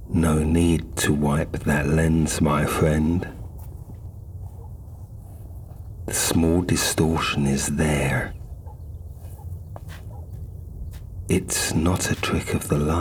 No need to wipe that lens, my friend. The small distortion is there. It's not a trick of the light.